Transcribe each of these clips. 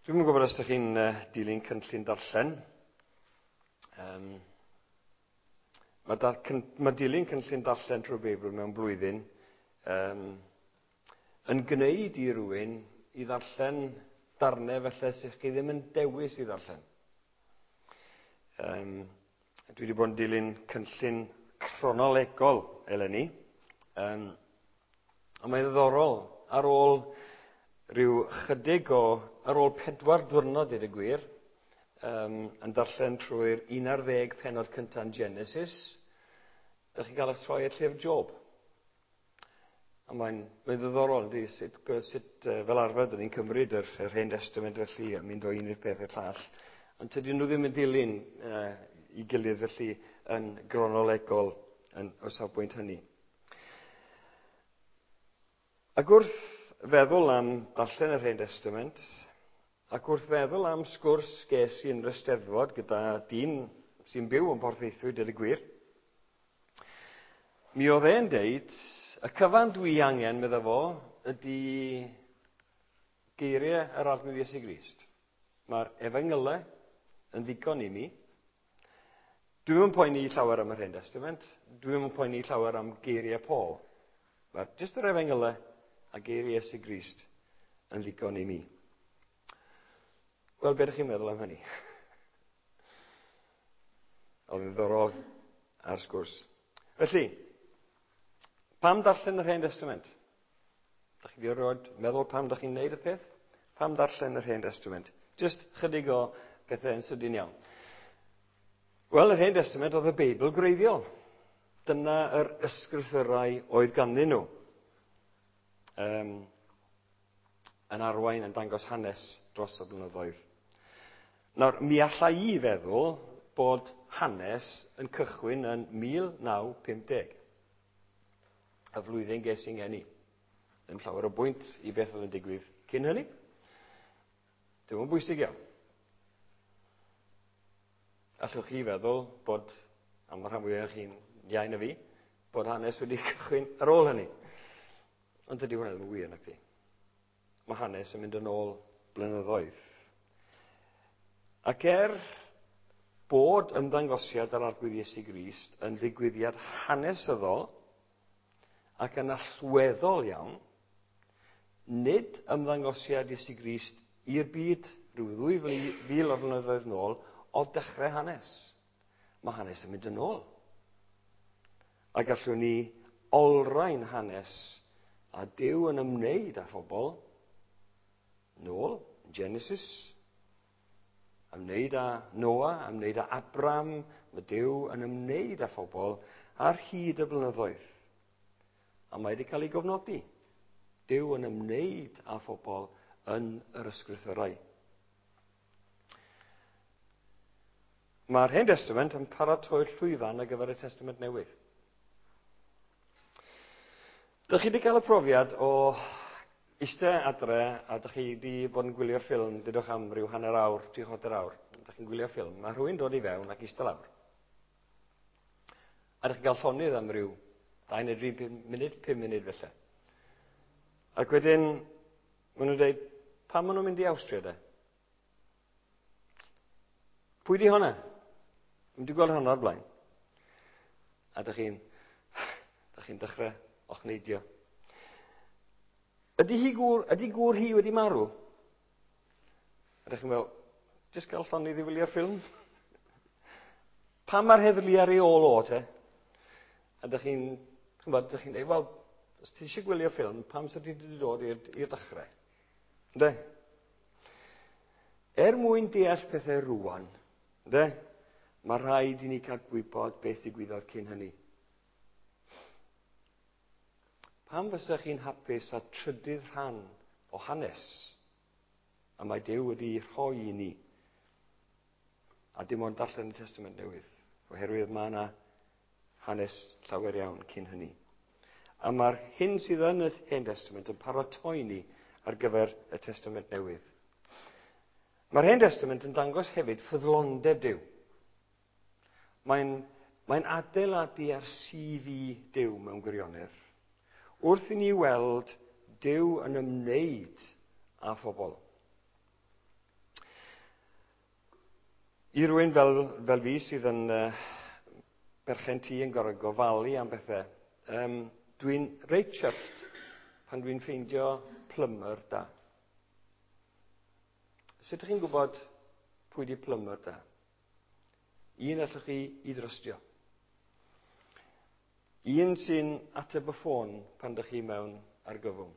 Dwi'm yn gwybod os ydych chi'n dilyn cynllun darllen. Mae dilyn cynllun darllen trwy'r Beibl mewn blwyddyn yn gwneud i rywun i ddarllen darnau felly sy'ch chi ddim yn dewis i ddarllen. Dwi wedi bod yn dilyn cynllun chronolegol eleni. Ond mae'n ddiddorol, ar ôl 4 diwrnod i'r gwir, yn darllen trwy'r 11 pennod cynta'n Genesis, ydych chi'n cael eich troi at llyfr Job. A mae'n ddiddorol, yndi, sut fel arfer dyn ni'n cymryd yr Hen Testament felly a mynd o un i'r peth i'r llall. Ond tydyn nhw ddim yn dilyn i gilydd felly yn gronolegol o safbwynt hynny. Ac wrth feddwl am darllen yr Hen Testament, ac wrth feddwl am sgwrs ges i'n yr Eisteddfod gyda dyn sy'n byw yn Porthaethwy, deud y gwir, mi oedd e'n deud, y cyfan dwi angen, medda fo, ydy geiriau yr arglwydd Iesu Grist. Mae'r Efengylau yn ddigon i mi. Dwi'm yn poeni llawer am yr Hen Testament, dwi'm yn poeni llawer am geiriau Paul. Mae'r jyst yr Efengylau a geiriau Iesu Grist yn ddigon i mi. Wel, be ydych chi'n meddwl am hynny? Oedd yn ddiddorol ar sgwrs. Felly, pam darllen yr Hen Testament? Dach chi wedi meddwl pam dach chi'n neud y peth? Pam darllen yr Hen Testament? Just chydig o bethau yn sydyn iawn. Wel, yr Hen Testament oedd y Beibl gwreiddiol. Dyna yr ysgrythurau oedd ganddyn nhw. Yn arwain yn dangos hanes dros y blynyddoedd. Nawr, mi alla I feddwl bod hanes yn cychwyn yn 1950. Y flwyddyn ges i'n ngeni. Ddim llawer o bwynt i beth oedd yn digwydd cyn hynny. Dim yn bwysig iawn. Allwch chi feddwl bod, am rhan fwyaf chi'n iau na fi, bod hanes wedi cychwyn ar ôl hynny. Ond dydy hwnna ddim yn wir, nag di. Mae hanes yn mynd yn ôl blynyddoedd. Ac bod ymddangosiad ar arglwydd Iesu Grist yn ddigwyddiad hanesyddol ac yn allweddol iawn, nid ymddangosiad Iesu Grist i'r byd rhyw 2000 o flynyddoedd nôl o dechrau hanes. Mae hanes yn mynd yn ôl. A gallwn ni olrhain hanes a Duw yn ymwneud â phobl nôl, Genesis, ymwneud â Noah, ymwneud â Abram, mae Duw yn ymwneud â phobl ar hyd y blynyddoedd. A mae wedi cael ei gofnodi. Duw yn ymwneud â phobl yn yr ysgrythurau. Mae'r Hen Testament yn paratoi'r llwyfan ar gyfer y Testament Newydd. Dych chi wedi cael y profiad o eistedd adre a dych chi wedi bod yn gwylio'r ffilm, dydwch am ryw hanner awr, 3/4 awr. Dych chi'n gwylio'r ffilm, mae rhywun dod i fewn ac eistedd lawr. A dych chi'n cael llonydd am ryw 2 neu 3 munud, 5 munud felly. Ac wedyn, maen nhw'n dweud, pam maen nhw'n mynd i Awstria de? Pwy di honna? Dwi'n wedi gweld honna o'r blaen. A dych chi'n dechrau ochneidio. Ydy gŵr hi wedi marw? A dych chi'n meddwl, jyst gael llonydd i wylio'r ffilm? Pam mae'r heddlu ar ei ôl o te? A dych chi'n dweud, wel, os ti eisiau gwylio'r ffilm, pam sydd wedi dod i'r dechrau? Ynde? Mwyn deall pethau rwan, ynde? Mae rhaid i ni cael gwybod beth ddigwyddodd cyn hynny. Pam fysach chi'n hapus â trydydd rhan o hanes a mae Duw wedi rhoi i ni a dim ond darllen y Testament Newydd, oherwydd mae yna hanes llawer iawn cyn hynny. A mae'r hyn sydd yn y Hen Testament yn paratoi ni ar gyfer y Testament Newydd. Mae'r Hen Testament yn dangos hefyd ffyddlondeb Duw. Mae'n adeiladu ar CV Duw mewn gwirionedd. Wrth i ni weld Duw yn ymwneud â phobl. I rywun fel fi sydd yn berchen tŷ yn gorau gofalu am bethau, dwi'n reit chyfft pan dwi'n ffeindio plymar da. Sut ydych chi'n gwybod pwy di plymar da? Un allwch chi i drystio. Un sy'n ateb y ffôn pan ydych chi mewn argyfwng.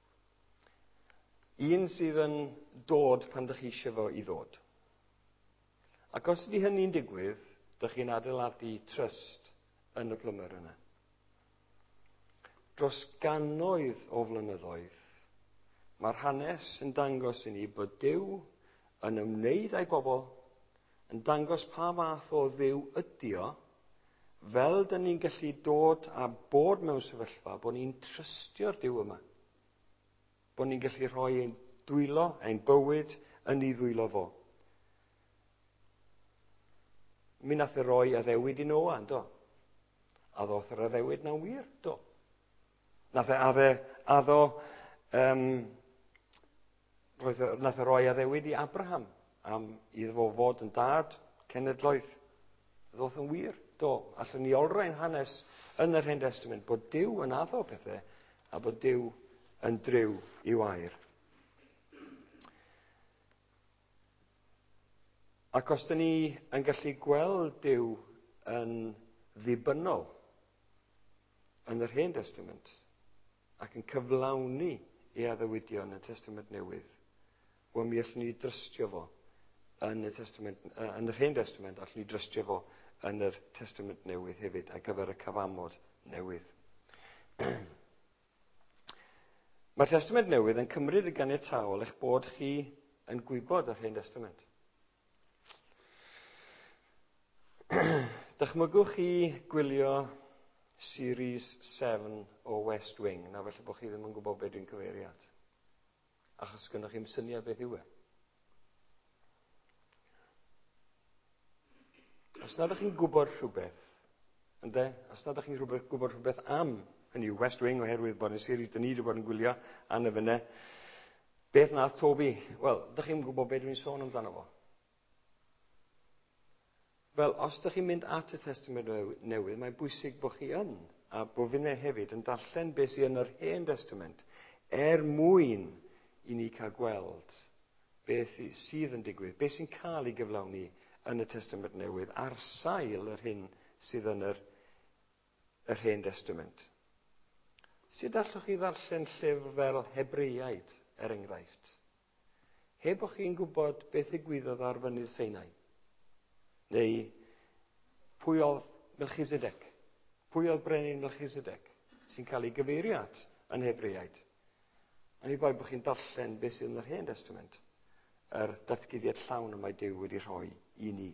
Un sydd yn dod pan ydych chi eisiau fo i ddod. Ac os ydy hynny'n digwydd, ydych chi'n adeiladu trust yn y plymar yna. Dros gannoedd o flynyddoedd, mae'r hanes yn dangos i ni bod Duw yn ymwneud â'i bobl, yn dangos pa fath o Dduw ydi o, fel dyn ni'n gallu dod a bod mewn sefyllfa, bod ni'n trystio'r Duw yma. Bod ni'n gallu rhoi ein dwylo, ein bywyd yn ei ddwylo fo. Mi nath e roi addewid i Noa, do? A ddoth yr addewid na'n wir, do? Nath e roi addewid i Abraham am iddo fod yn dad cenedloedd. Ddoth yn wir, do? Allwn ni olrhain hanes yn yr Hen Testament bod Duw yn addo pethau a bod Duw yn driw i wair. Ac os dyn ni yn gallu gweld Duw yn ddibynnol yn yr Hen Testament ac yn cyflawni ei addewidion yn y Testament Newydd, wel mi allwn ni drystio fo yn yr Hen Testament, allwn ni drystio fo yn yr Testament Newydd hefyd ar gyfer y cyfamod newydd. Mae'r Testament Newydd yn cymryd y ganiataol eich bod chi yn gwybod yr Hen Testament. Dychmygwch chi gwylio Series 7 o West Wing, na felly bod chi ddim yn gwybod beth dwi'n cyfeirio at. Achos gynnwch chi'n syniad beth yw e. Os nad ydych chi'n gwybod rhywbeth, ynde? Os nad ydych chi'n gwybod rhywbeth am hynny yw West Wing, oherwydd bod yn series dyn ni wedi bod yn gwylio an y fyne, beth nath Toby? Wel, ydych chi'n gwybod beth dwi'n sôn amdano fo. Wel, os ydych chi'n mynd at y Testament Newydd, mae'n bwysig bod chi yn, a bod finne hefyd yn darllen beth sydd yn yr Hen Testament, mwyn i ni cael gweld beth sydd yn digwydd, beth sy'n cael ei gyflawni yn y Testament Newydd, ar sail yr hyn sydd yn yr Hen Testament. Sut allwch chi ddarllen llyfr fel Hebreaid, enghraifft? Heb o'ch chi'n gwybod beth ddigwyddodd ar fynydd Sinai? Neu pwy oedd Melchizedek? Pwy oedd brenin Melchizedek sy'n cael ei gyfeirio at yn Hebreaid? Ani bai bod chi'n darllen beth sydd yn yr Hen Testament, yr datguddiad llawn yma Duw wedi rhoi i ni.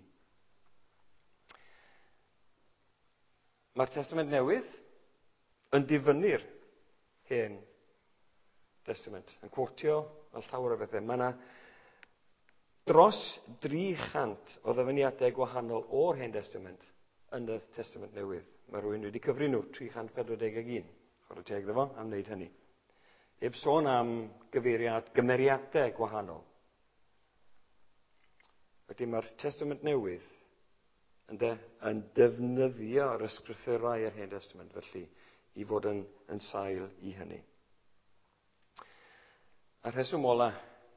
Mae'r Testament Newydd yn difynnu'r Hen Testament, yn quotio fel llawer o bethau. Mae yna dros 300 o ddyfyniadau gwahanol o'r Hen Testament yn y Testament Newydd. Mae rhywun wedi cyfri nhw, 341. Chwarae teg iddo fo am wneud hynny. Heb sôn am gymeriadau gwahanol. Wedyn mae'r Testament Newydd yn defnyddio'r ysgrythurau yr Hen Testament felly i fod yn sail i hynny. A'r rheswm ola,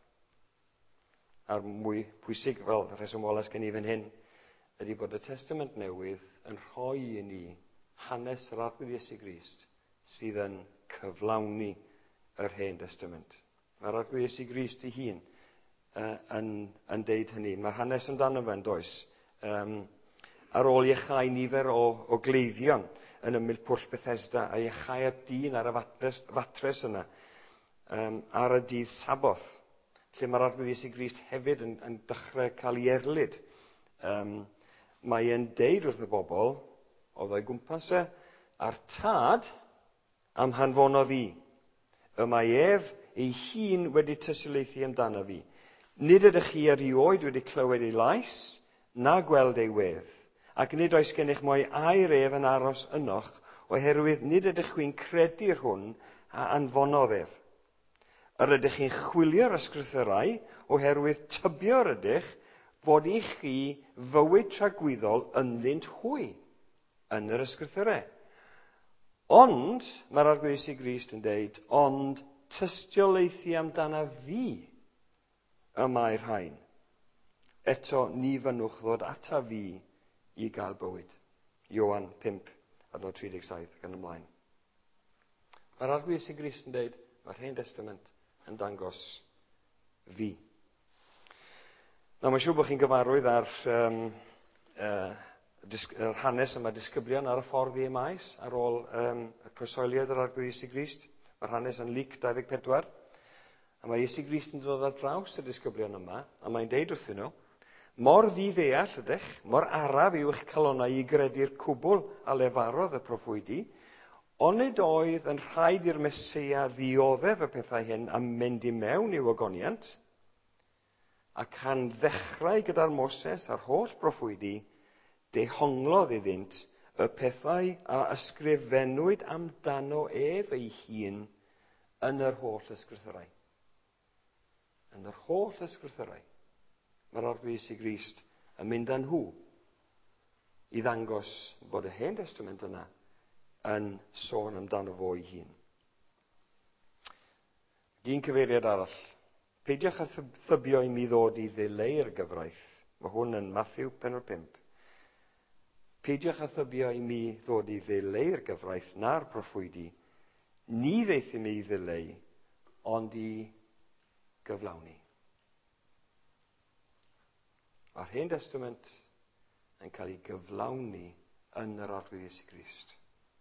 a'r mwy pwysig, fel y rheswm ola sgen i fan hyn, ydy bod y Testament Newydd yn rhoi i ni hanes yr arglwydd Iesu Grist sydd yn cyflawni yr Hen Testament. Mae'r arglwydd Iesu Grist ei hun yn deud hynny. Mae'r hanes amdano fe yn does. Ar ôl iechau nifer o gleiddion yn ymyl Pwll Bethesda, a iechau dyn ar y fatres yna ar y dydd Saboth, lle mae'r arglwydd Iesu Grist hefyd yn dechrau cael ei erlyd. Mae e'n deud wrth y bobl, oedd o'i gwmpas a'r tad am hanfonodd i. Y mae ef ei hun wedi tystiolaethu amdano fi. Nid ydych chi erioed wedi clywed ei lais, na gweld ei wedd, ac nid oes gennych mwy air ef yn aros ynoch, oherwydd nid ydych chi'n credu'r hwn a anfonodd ef. Yr ydych chi'n chwilio'r ysgrythurau, oherwydd tybio'r ydych fod i chi fywyd tragwyddol ynddynt hwy yn yr ysgrythurau. Ond, mae'r Arglwyddes i Grist yn deud, ond tystiolaethu amdana fi y mae'r rhain. Eto ni fynnwch ddod ata fi i gael bywyd. Ioan 5, adnod 37 ac yn ymlaen. Mae'r Arglwyddes i Grist yn deud, mae'r Hen Testament yn dangos fi. Nawr, mae'n siŵr bod chi'n gyfarwydd ar yr hanes yma disgyblion ar y ffordd i Emmaus ar ôl y croeshoeliad yr Arglwyddes i Grist. Mae'r hanes yn Luc 24. A mae Iesu Grist yn dod ar draws y disgyblion yma, a mae'n deud wrthyn nhw, mor ddiddeall ydych, mor araf yw eich calonnau i gredu'r cwbl a lefarodd y proffwydi, onid oedd yn rhaid i'r Meseia ddioddef y pethau hyn am mynd i mewn i'w ogoniant, ac han ddechrau gyda'r Moses a'r holl proffwydi, dehonglodd iddynt y pethau a ysgrifennwyd amdano ef ei hun yn yr holl ysgrythurau. Yn yr holl ysgrythurau, mae'r Arglwyddes i Grist yn mynd â nhw i ddangos bod y Hen Testament yna yn sôn amdano fo ei hun. Un cyfeiriad arall. Peidiwch â thybio i mi ddod i ddileu'r gyfraith. Mae hwn yn Matthew 5. Peidiwch â thybio i mi ddod i ddileu'r gyfraith na'r proffwydi. Ni ddeith i mi i ddileu, ond i gyflawni. Mae'r Hen Testament yn cael ei gyflawni yn yr Arglwyddes i Grist.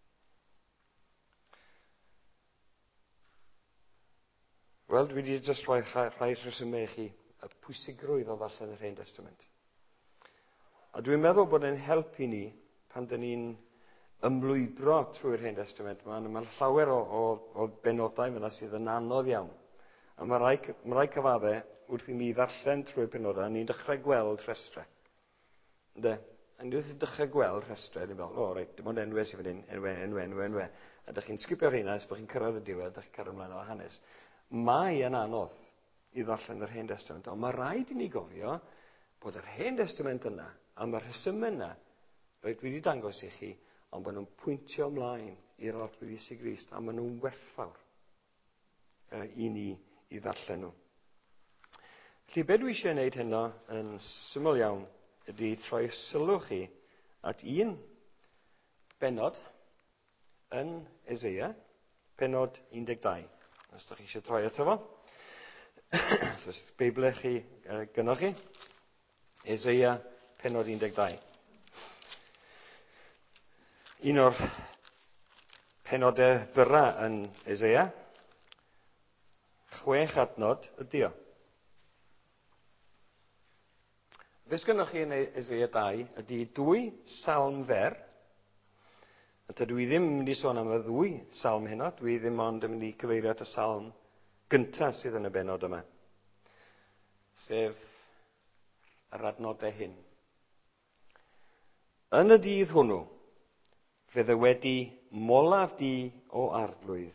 Wel, dwi wedi just rhoi rhesymau i chi y pwysigrwydd o ddarllen yr Hen Testament. A dwi'n meddwl bod e'n helpu ni pan dyn ni'n ymlwybro trwy'r Hen Testament. Mae'n llawer o benodau fyna sydd yn anodd iawn. A mae rai cyfaddau wrth i mi ddarllen trwy'r benodau, ni'n dechrau gweld rhestrau. Ynde? A ni wrth i dechrau gweld rhestrau, ni'n meddwl, reit, dim ond enwau sydd fan hyn, enwau. A ydych chi'n sgipio rheina, ys bod chi'n cyrraedd y diwedd, ydych chi'n cyrraedd ymlaen o hanes. Mae yn anodd i ddarllen yr Hen Testament, ond mae rhaid i ni gofio bod yr Hen Testament yna, a mae'r rhesymau yna, dwi wedi dangos i chi, ond maen nhw'n pwyntio ymlaen i'r Arglwyddes i Grist, a maen nhw'n werthfawr i ni i ddarllen nhw. Felly, be dwi eisiau gwneud heno yn syml iawn ydy troi sylw chi at un benod yn Eseia, penod 12. Os ydych chi eisiau troi ato fo. Os Beiblau chi gynnwch chi. Eseia, penod 12. Un o'r penodau byra yn Eseia, 6 adnod ydy o. Be sgynnoch chi yn Eseia 2 ydy 2 salm fer. Dwi ddim yn mynd i sôn am y 2 salm heno, dwi ddim ond yn mynd i cyfeirio at y salm gyntaf sydd yn y benod yma. Sef yr adnodau hyn. Yn y dydd hwnnw, fydde wedi molaf di o arglwydd.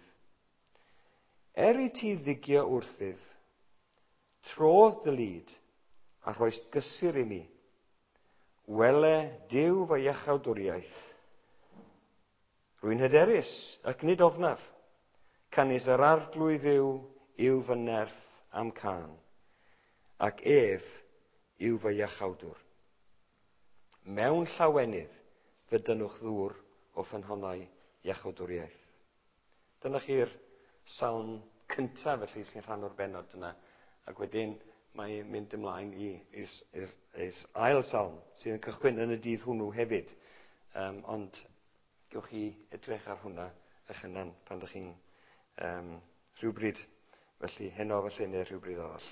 I ti ddigio wrthydd, trodd dy lyd a rhoist gysur i mi. Wele Duw fy iachawdwriaeth. Rwy'n hyderus ac nid ofnaf, canis yr arglwydd yw fy nerth am can, ac ef yw fy iachawdwr. Mewn llawenydd fy dynwch ddŵr o ffynhonnau iachawdwriaeth. Dyna chi'r salm cyntaf felly sy'n rhan o'r benod yna, ac wedyn mae'n mynd ymlaen i'r ail salm sydd yn cychwyn yn y dydd hwnnw hefyd, ond gewch chi edrych ar hwnna eich ynan pan ydych chi'n rhywbryd, felly heno felly neu rhywbryd arall.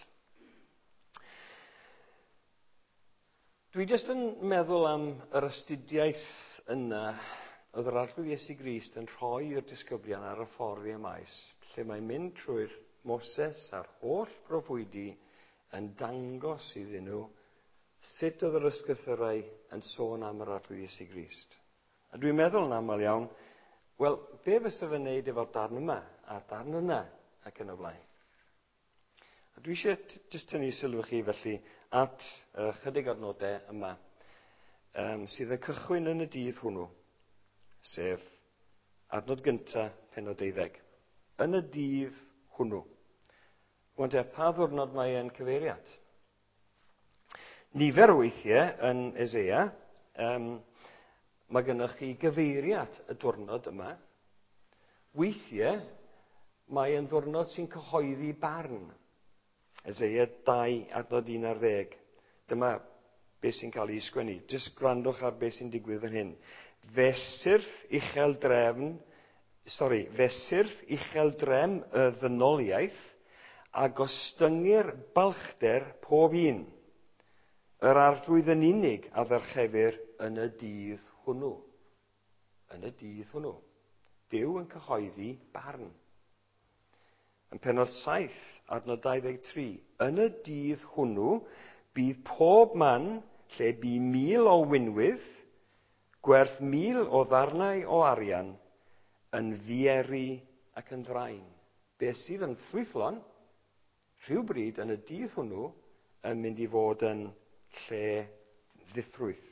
Dwi jyst yn meddwl am yr astudiaeth yna oedd yr Arglwydd Iesu Grist yn rhoi i'r disgyblion ar y ffordd i Emmaus, lle mae'n mynd trwy'r Moses a'r holl proffwydi yn dangos iddyn nhw sut oedd yr ysgrythurau yn sôn am yr Arglwydd Iesu Grist. A dwi'n meddwl yn aml iawn, wel, be fysa fe'n neud efo'r darn yma, a'r darn yna, ac yn y blaen. Dwi eisiau jyst tynnu sylw chi felly at chydig adnodau yma sydd yn cychwyn yn y dydd hwnnw, sef adnod gynta, pennod 12. Yn y dydd hwnnw. Wante, pa ddwrnod mae e'n cyfeiriad? Nifer o weithiau yn Eseia, mae gennych chi gyfeiriad y diwrnod yma. Weithiau, mae e'n ddwrnod sy'n cyhoeddi barn. Eseia 2, adnod 11. Dyma beth sy'n cael ei sgwennu. Jyst gwrandwch ar beth sy'n digwydd fan hyn. Fesyrth ucheldrem y ddynoliaeth a gostyngu'r balchder pob un. Yr arglwydd yn unig a ddyrchefir yn y dydd hwnnw. Yn y dydd hwnnw. Dyw yn cyhoeddi barn. Yn pennod 7, adnod 23. Yn y dydd hwnnw, bydd pob man lle bu 1,000 o wynwydd, gwerth 1,000 o ddarnau o arian, yn fieri ac yn draen. Be sydd yn ffrwythlon, rhywbryd yn y dydd hwnnw, yn mynd i fod yn lle ddiffrwyth.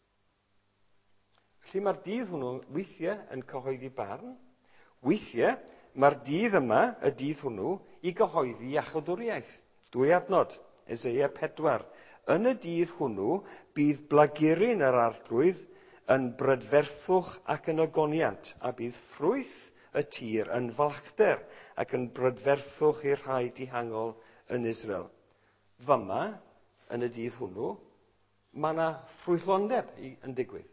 Felly mae'r dydd hwnnw weithiau yn cyhoeddi barn. Weithiau, mae'r dydd yma, y dydd hwnnw, i gyhoeddi iachawdwriaeth. 2 adnod, Eseia 4. Yn y dydd hwnnw, bydd blagurin yr arglwydd yn brydferthwch ac yn ogoniant, a bydd ffrwyth y tir yn falchder ac yn brydferthwch i'r rhai dihangol yn Israel. Fyma, yn y dydd hwnnw, mae yna ffrwythlondeb yn digwydd.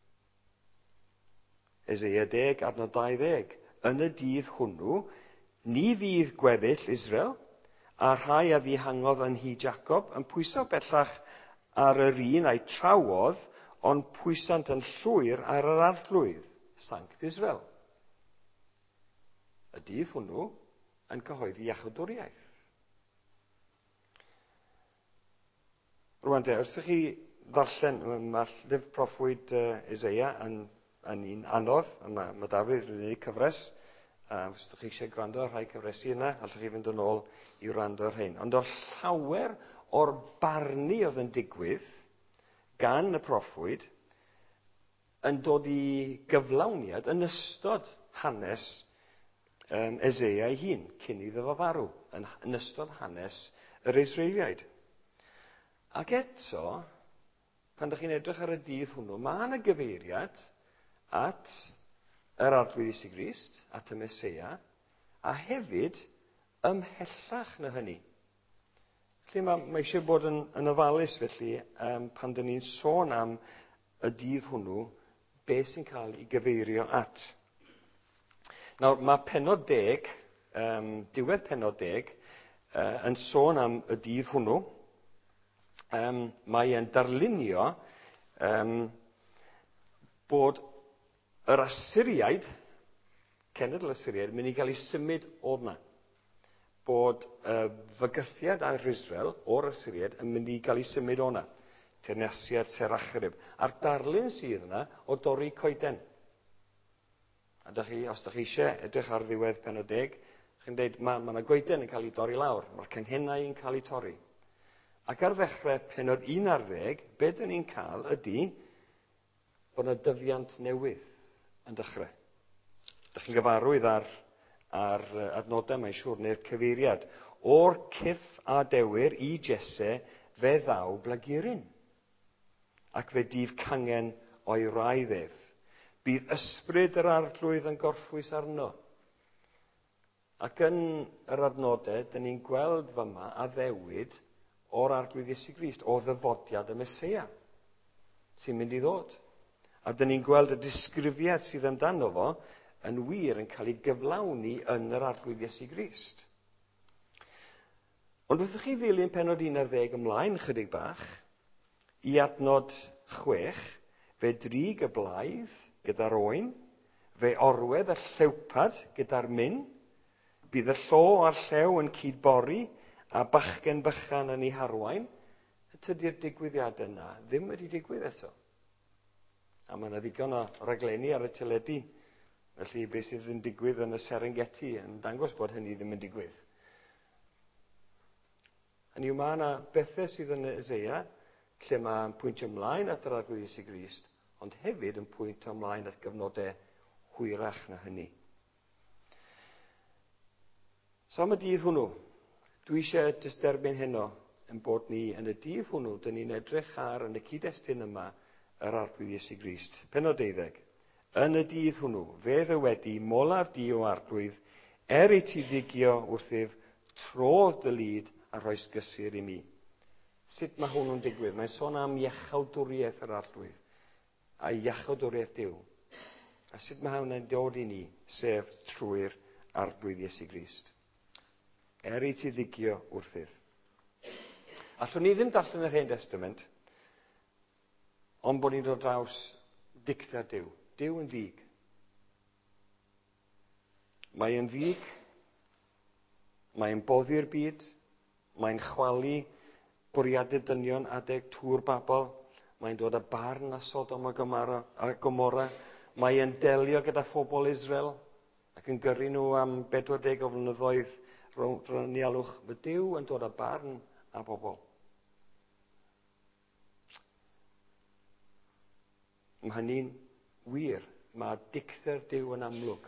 Eseia 10, adnod 20. Yn y dydd hwnnw, ni fydd gweddill Israel, a rhai a ddihangodd yn hi Jacob yn pwyso bellach ar yr un a'i trawodd, ond pwysant yn llwyr ar yr arglwydd, Sanct Israel. Y dydd hwnnw yn cyhoeddi iachawdwriaeth. Rwan te, os ydych chi ddarllen, mae'r llyfr proffwyd Eseia yn un anodd, mae Dafydd yn ei cyfres, os ydych chi eisiau gwrando ar rhai cyfresu yna, allwch chi fynd yn ôl i wrando ar hyn. Ond o'r llawer o'r barnu oedd yn digwydd gan y proffwyd yn dod i gyflawniad yn ystod hanes Eseia ei hun, cyn iddo fo farw, yn ystod hanes yr Israeliaid. Ac eto, pan ydych chi'n edrych ar y dydd hwnnw, mae yna gyfeiriad at yr arglwydd Iesu Grist, at y Meseia, a hefyd ymhellach na hynny. Felly mae eisiau bod yn ofalus felly pan dyn ni'n sôn am y dydd hwnnw, beth sy'n cael ei gyfeirio at. Nawr, mae pennod 10, diwedd pennod 10, yn sôn am y dydd hwnnw. Mae e'n darlunio bod yr Asyriaid, cenedl Asyriaid, mynd i gael ei symud oedd yna. Bod fygythiad ar Israel o'r Asyriaid yn mynd i gael ei symud o'na. Teyrnasiad Serachryb. A'r darlun sydd yna o dorri coeden. A os ydych chi eisiau edrych ar ddiwedd pennod 10, chi'n dweud mae yna goeden yn cael ei dorri lawr. Mae'r canghennau yn cael ei torri. Ac ar ddechrau pennod 11, be dyn ni'n cael ydy bod yna dyfiant newydd yn dechrau. Ydych chi'n gyfarwydd ar adnodau, mae'n siŵr, neu'r cyfeiriad. O'r cyff a dewyr i Jesse fe ddaw blagurin. Ac fe dif cangen o'i raiddef. Bydd ysbryd yr arglwydd yn gorffwys arno. Ac yn yr adnodau, dyn ni'n gweld fyma addewid o'r arglwydd Iesu Grist, o ddyfodiad y Meseia, sy'n mynd i ddod. A dyn ni'n gweld y disgrifiad sydd amdano fo yn wir yn cael ei gyflawni yn yr arglwydd Iesu Grist. Ond wrthych chi ddilyn pennod 11 ymlaen chydig bach, i adnod 6, fe drig y blaidd gyda'r oen, fe orwedd y llewpad gyda'r myn, bydd y llo a'r llew yn cydbori, a bachgen bychan yn ei harwain. Tydi'r digwyddiadau yna ddim wedi digwydd eto. A mae yna ddigon o raglenni ar y teledu, felly beth sydd yn digwydd yn y Serengeti yn dangos bod hynny ddim yn digwydd. Hynny yw, mae yna bethau sydd yn Eseia, lle mae'n pwyntio ymlaen at yr arglwydd Iesu Grist, ond hefyd yn pwyntio ymlaen at gyfnodau hwyrach na hynny. So am y dydd hwnnw, dwi eisiau jyst derbyn heno yn bod ni yn y dydd hwnnw, dyn ni'n edrych ar yn y cyd-destun yma yr arglwydd Iesu Grist. Pennod 12. Yn y dydd hwnnw, fe ddy wedi molaf di o arglwydd, i ti ddigio wrthyf trodd dy lyd a rhoi sgysur i mi. Sut mae hwnnw'n digwydd? Mae'n sôn am iachawdwriaeth yr arglwydd, a iachawdwriaeth Duw. A sut mae hwnnw'n dod i ni, sef trwy'r arglwydd Iesu Grist. I ti ddigio wrthyf. Allwn ni ddim darllen yr Hen Testament, ond bod ni'n dod draws dicter Duw. Duw yn ddig. Mae'n ddig, mae'n boddi'r byd, mae'n chwalu bwriadu dynion adeg tŵr Babel, mae'n dod â barn a Sodom a Gomorra, mae'n delio gyda phobl Israel, ac yn gyrru nhw am 40 o flynyddoedd rhwng nialwch. Mae Duw yn dod â barn a bobl. Mae hynny'n wir. Mae dicter Duw yn amlwg.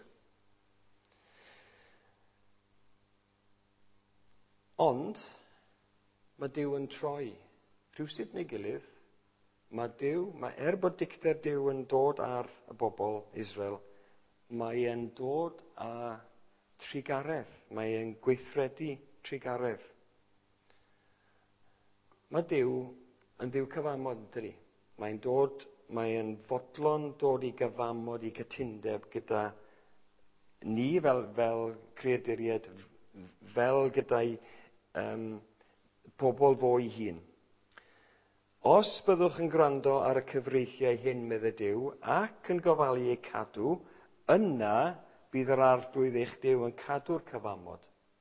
Ond, mae Duw yn troi rhywsut neu gilydd. Mae bod dicter Duw yn dod ar y bobl Israel, mae e'n dod â trigaredd. Mae e'n gweithredu trigaredd. Mae Duw yn Dduw cyfamod, dydy. Mae'n fodlon dod i gyfamod, i gytundeb gyda ni fel creaduriaid, fel gyda'i pobl fo ei hun. Os byddwch yn gwrando ar y cyfreithiau hyn, medde Duw, ac yn gofalu eu cadw, yna bydd yr arglwydd eich Duw yn cadw'r cyfamod.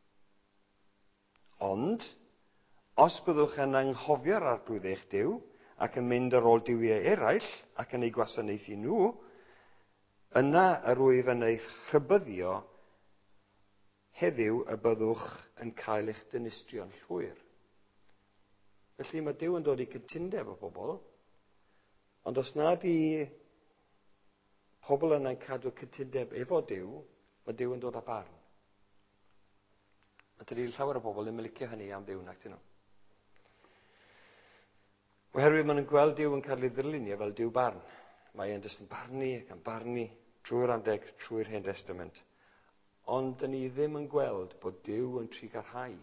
Ond, os byddwch yn anghofio'r arglwydd eich Duw, ac yn mynd ar ôl duwiau eraill, ac yn ei gwasanaethu nhw, yna yr wyf yn eich rhybyddio, heddiw y byddwch yn cael eich dynistrio'n llwyr. Felly mae Duw yn dod i gytundeb o bobl, ond os nad i pobl yna'n cadw cytundeb efo Duw, mae Duw yn dod â barn. A dydy llawer o bobl ddim yn licio hynny am Duw nac dyn nhw. Oherwydd maen nhw'n gweld Duw yn cael ei ddylunio fel Duw barn. Mae e'n jyst yn barnu ac yn barnu trwy'r adeg, trwy'r Hen Testament. Ond dyn ni ddim yn gweld bod Duw yn trigarhau.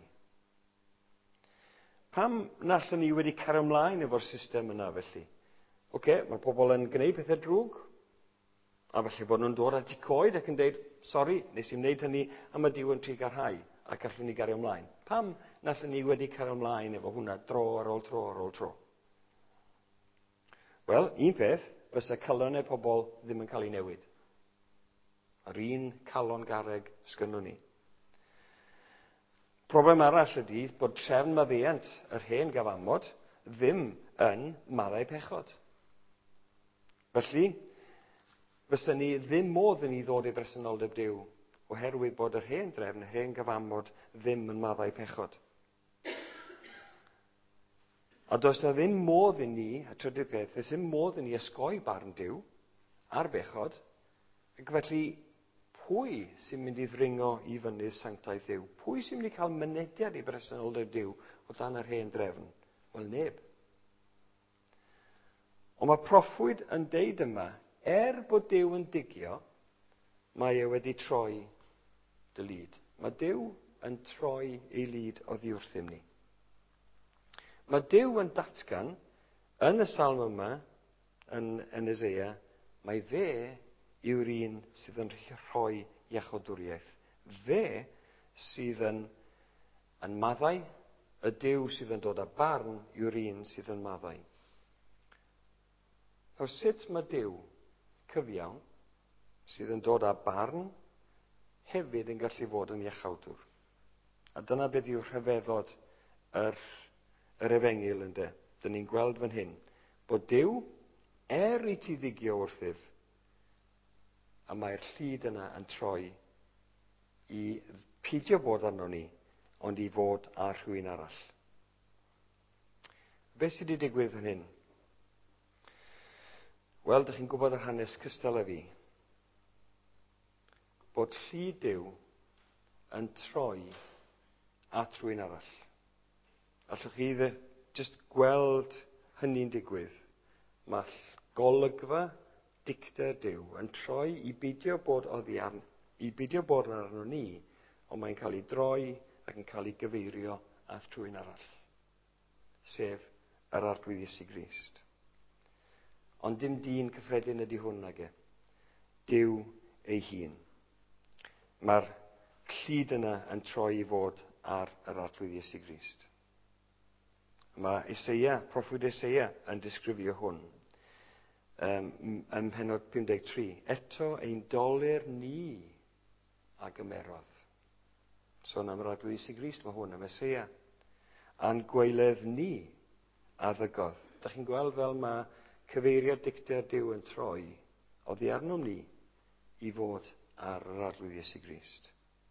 Pam nallwn ni wedi cario ymlaen efo'r system yna felly? Mae pobl yn gwneud pethau drwg, a felly bod nhw'n dod at eu coed ac yn dweud, sori, nes i'n wneud hynny, a mae Duw yn trigarhau, a gallwn ni gario ymlaen. Pam nallwn ni wedi cario ymlaen efo hwnna dro ar ôl tro ar ôl tro? Wel, un peth, fysa calonau pobl ddim yn cael ei newid. Yr un calon garreg sgynnwn ni. Problem arall ydy bod trefn maddeuant yr hen gyfamod ddim yn maddau pechod. Felly, fysa ni ddim modd yn ei ddod i bresenoldeb Duw, oherwydd bod yr hen drefn, yr hen gyfamod, ddim yn maddau pechod. A does na ddim modd i ni, a trydydd peth, does ddim modd i ni ysgoi barn Duw ar bechod, ac felly pwy sy'n mynd i ddringo i fyny'r sanctaeth Duw? Pwy sy'n mynd i cael mynediad i bresenoldeb Duw o dan yr hen drefn? Wel, neb. Ond mae proffwyd yn deud yma, bod Duw yn digio, mae e wedi troi dy lyd. Mae Duw yn troi ei lyd oddi wrthym ni. Mae Duw yn datgan yn y salm yma, yn Eseia, mae fe yw'r un sydd yn rhoi iachawdwriaeth. Fe sydd yn maddau, y Duw sydd yn dod â barn yw'r un sydd yn maddau. Nawr, sut mae Duw cyfiawn sydd yn dod â barn hefyd yn gallu fod yn iachawdwr? A dyna beth yw rhyfeddod yr Efengil ynde. Dyn ni'n gweld fan hyn bod Duw i ti ddigio wrthyf, a mae'r llyd yna yn troi i peidio bod arno ni, ond i fod ar rhywun arall. Be sydd wedi digwydd fan hyn? Wel, dych chi'n gwybod yr hanes cystal â fi. Bod llu Duw yn troi at rhywun arall. Allwch chi just gweld hynny'n digwydd. Mae golygfa dicter Duw yn troi i beidio bod arno ni, ond mae'n cael ei droi ac yn cael ei gyfeirio at rhywun arall. Sef yr arglwydd Iesu Grist. Ond dim dyn cyffredin ydy hwn nag e. Duw ei hun. Mae'r clyd yna yn troi i fod ar yr arglwydd Iesu Grist. Mae proffwyd Eseia yn disgrifio hwn. Ym Pennod 53. Eto ein dolir ni a gymerodd. Sôn am yr arglwydd Iesu Grist, mae hwn am Eseia. A'n gwaeledd ni a ddygodd. Dych chi'n gweld fel mae cyfeiriad dicter Duw yn troi oddi arno ni i fod ar yr arglwydd Iesu Grist.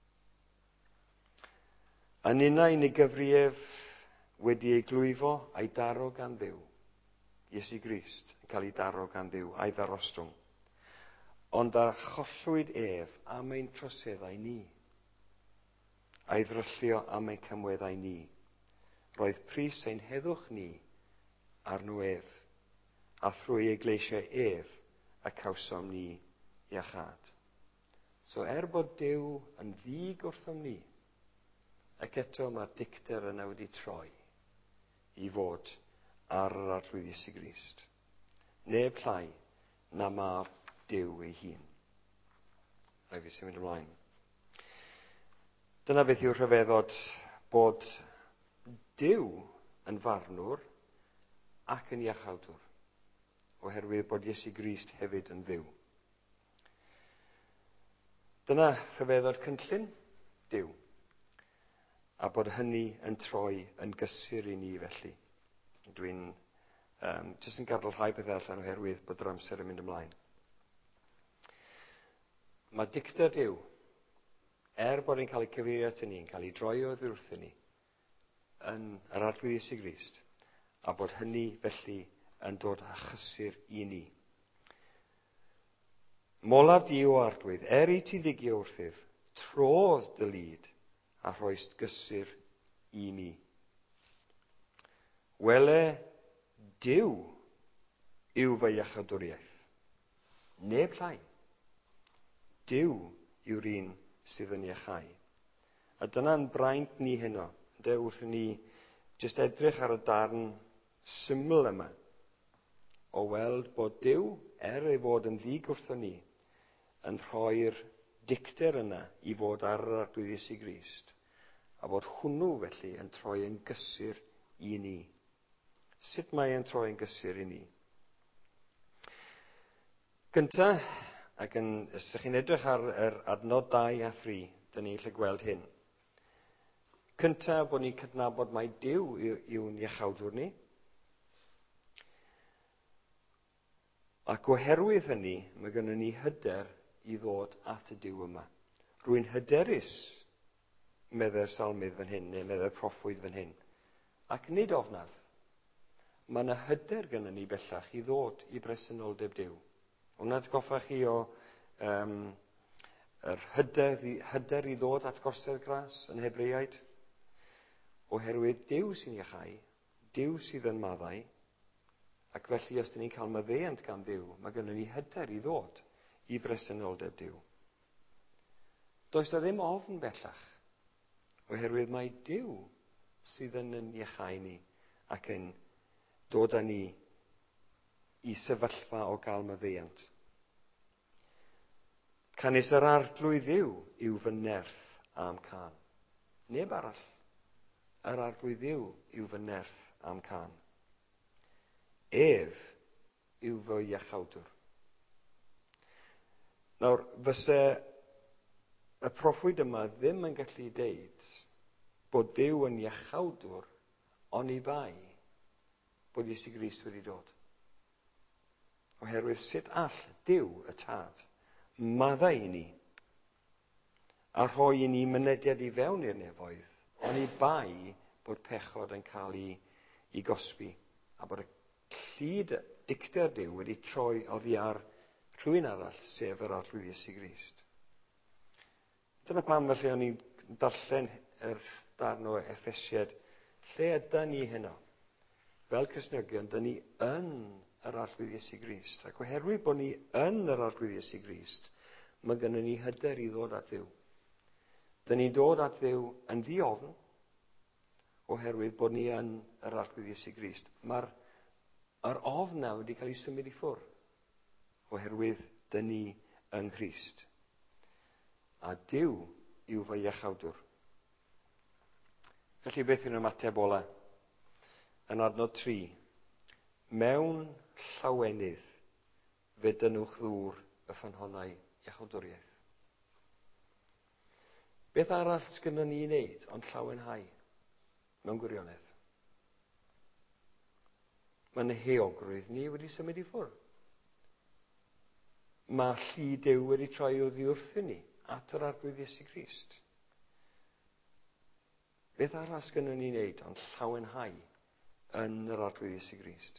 Yn una i ni gyfrief wedi ei glwyfo a'i daro gan Dduw. Iesu Grist yn cael ei daro gan Dduw a'i ddarostwng. Ond a chollwyd ef am ein troseddau ni. A'i ddryllio am ein cymweddau ni. Roedd pris ein heddwch ni arno ef. A thrwy egleisiau ef y cawsom ni iachad. So bod Duw yn ddig wrthom ni, ac eto mae'r dicter yna wedi troi i fod ar yr arglwydd Iesu Grist. Neb llai na mab Duw ei hun. Rhaid fi sy'n mynd ymlaen. Dyna beth yw'r rhyfeddod bod Duw yn farnwr ac yn iachawdwr, oherwydd bod Iesu Grist hefyd yn Dduw. Dyna rhyfeddod cynllun Duw, a bod hynny yn troi yn gysur i ni felly. Dwi'n jyst yn gadael rhai bethau allan oherwydd bod yr amser yn mynd ymlaen. Mae dicter Duw, bod e'n cael ei cyfeirio at ni, yn cael ei droi o wrth ni, yn yr arglwydd Iesu Grist, a bod hynny felly yn dod â chysur i ni. Molaf di o arglwydd, i ti ddigio wrthyf, trodd dy lyd a rhoist gysur i mi. Wele Duw yw fy iachadwriaeth. Neb llai. Duw yw'r un sydd yn iachau. A dyna'n braint ni heno, wrth ni jyst edrych ar y darn syml yma, o weld bod Duw, ei fod yn ddig wrtho ni, yn rhoi'r dicter yna i fod ar yr arglwydd Iesu Grist, a bod hwnnw felly yn troi yn gysur i ni. Sut mae e'n troi yn gysur i ni? Gynta, ac os ydych chi'n edrych ar yr adnod 2 a 3, dyn ni'n gallu gweld hyn. Cynta, bod ni'n cydnabod mai Duw yw'n iachawdwr ni. Ac oherwydd hynny, mae gennym ni hyder i ddod at y Duw yma. Rwy'n hyderus, medde'r salmydd fan hyn, neu medde'r proffwyd fan hyn. Ac nid ofnaf, mae yna hyder gennym ni bellach i ddod i bresenoldeb Duw. Hwna'n atgoffa chi o yr hyder i ddod at gorsedd gras yn Hebreaid? Oherwydd Duw sy'n iachau, Duw sydd yn maddau, ac felly os dyn ni'n cael maddeuant gan Dduw, mae gennym ni hyder i ddod i bresenoldeb Duw. Does ddim ofn bellach, oherwydd mae Duw sydd yn iachau ni ac yn dod â ni i sefyllfa o gael maddeuant. Canis yr arglwydd Dduw yw fy nerth a'm can. Neb arall. Yr arglwydd Dduw yw fy nerth a'm can. Ef yw fy iachawdwr. Nawr, fyse y proffwyd yma ddim yn gallu deud bod Duw yn iachawdwr oni bai bod Iesu Grist wedi dod. Oherwydd sut all Duw y Tad maddau i ni a rhoi i ni mynediad i fewn i'r nefoedd oni bai bod pechod yn cael ei gosbi a bod y clyd dicter Duw wedi troi oddi ar rhywun arall, sef yr arglwydd Iesu Grist. Dyna pam felly o'n i'n darllen yr darn o Effesied, lle yda ni heno? Fel Cristnogion, dyn ni yn yr arglwydd Iesu Grist. Ac oherwydd bod ni yn yr arglwydd Iesu Grist, mae gennym ni hyder i ddod at Dduw. Dyn ni'n dod at Dduw yn ddiofn, oherwydd bod ni yn yr arglwydd Iesu Grist. Mae'r ofn na wedi cael ei symud i ffwrdd, oherwydd dyn ni yng Nghrist. A Duw yw fy iachawdwr. Felly beth yw'n ymateb ola? Yn adnod 3, mewn llawenydd fe dynwch ddŵr y ffynhonnau iachawdwriaeth. Beth arall sgynnon ni i wneud ond llawenhau mewn gwirionedd? Mae neheogrwydd ni wedi symud i ffwrdd. Mae llu Duw wedi troi oddi wrthyn ni at yr arglwydd Iesu Grist. Beth arall sgynnon ni i wneud ond llawenhau yn yr arglwydd Iesu Grist?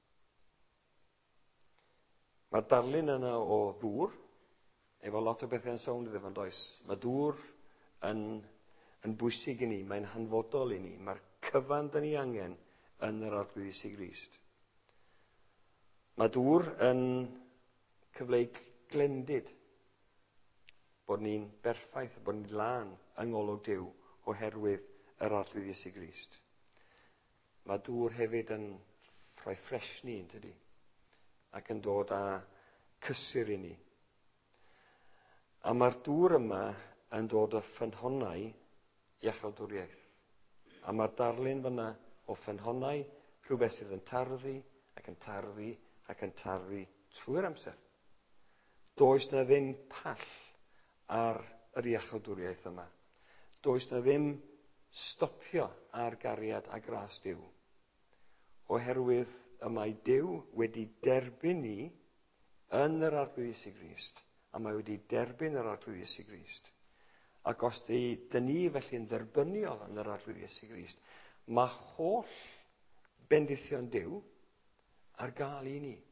Mae'r darlun yna o ddŵr, efo lot o bethau'n sôn iddo fo'n does. Mae dŵr yn bwysig i ni, mae'n hanfodol i ni. Mae'r cyfan dyn ni angen yn yr arglwydd Iesu Grist. Mae dŵr yn cyfleu glendid bod ni'n berffaith, bod ni'n lan yng ngolwg Duw oherwydd yr arglwydd Iesu Grist. Mae dŵr hefyd yn rhoi ffresni yn tydi, ac yn dod â cysur i ni. A mae'r dŵr yma yn dod o ffynhonnau iachawdwriaeth. A mae'r darlun fyna o ffynhonnau rhywbeth sydd yn tarddu ac yn tarddu ac yn tarddu trwy'r amser. Does na ddim pall ar yr iachawdwriaeth yma. Does na ddim stopio ar gariad a gras Duw. Oherwydd y mae Duw wedi derbyn ni yn yr arglwydd Iesu Grist, a mae wedi derbyn yr arglwydd Iesu Grist. Ac os dyn ni felly'n dderbyniol yn yr arglwydd Iesu Grist, mae holl bendithion Duw ar gael i ni.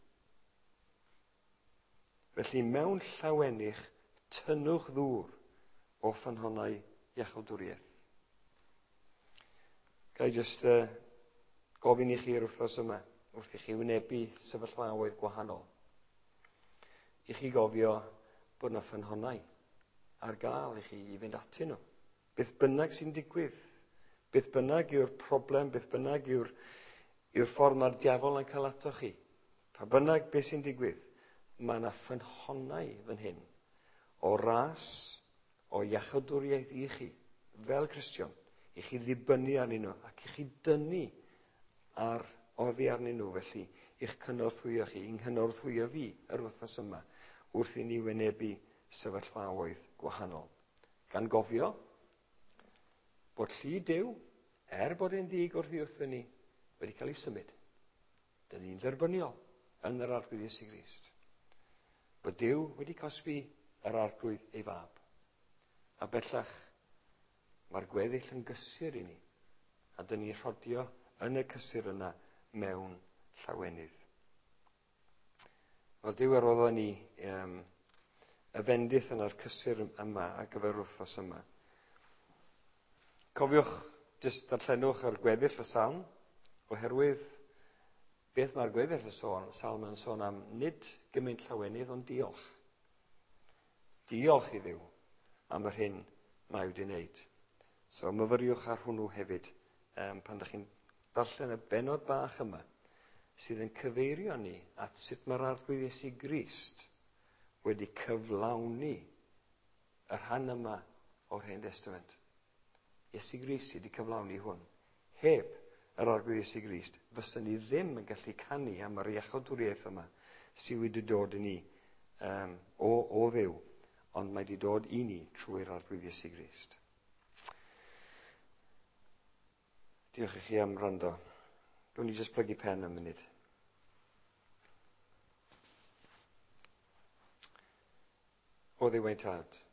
Felly mewn llawenych tynnwch ddŵr o ffynhonnau iachawdwriaeth. Ga i jyst gofyn i chi'r wythnos yma, wrth i chi wynebu sefyllfaoedd gwahanol. I chi gofio bod yna ffynhonnau ar gael i chi i fynd atyn nhw. Beth bynnag sy'n digwydd, beth bynnag yw'r problem, beth bynnag yw'r ffordd mae'r diafol yn cael ato chi. Pa bynnag beth sy'n digwydd, mae yna ffynhonnau fan hyn o ras, o iachawdwriaeth i chi, fel Cristion, i chi ddibynnu arnyn nhw, ac i chi dynnu ar oddi arnyn nhw, felly i'ch cynorthwyo chi, i'n cynorthwyo fi yr wythnos yma, wrth i ni wynebu sefyllfaoedd gwahanol. Gan gofio bod llu Duw, bod e'n ddig wrthyn ni, wedi cael ei symud. Dyn ni'n dderbyniol yn yr arglwydd Iesu Grist. Bod Duw wedi cosbi yr arglwydd ei fab. A bellach, mae'r gweddill yn gysur i ni, a dyn ni'n rhodio yn y cysur yna mewn llawenydd. Wel, Duw arwyddo ni y fendith yna'r cysur yma ar gyfer wythnos yma. Cofiwch, jyst darllenwch ar gweddill y salm, oherwydd beth mae'r gweddill y salm yn sôn am, nid gymaint llawenydd, ond diolch. Diolch i Dduw am yr hyn mae wedi wneud. So myfyriwch ar hwnnw hefyd pan ydych chi'n darllen y benod bach yma, sydd yn cyfeirio ni at sut mae'r arglwydd Iesu Grist wedi cyflawni yr rhan yma o'r Hen Testament. Iesu Grist wedi cyflawni hwn. Heb yr arglwydd Iesu Grist, fysyn ni ddim yn gallu canu am yr iachawdwriaeth yma sydd wedi dod i ni o Dduw, ond mae wedi dod i ni trwy'r arglwydd Iesu Grist. Diolch i chi am wrando. Dwi'n ni jyst plygu pen am munud. O Dduw ein tad,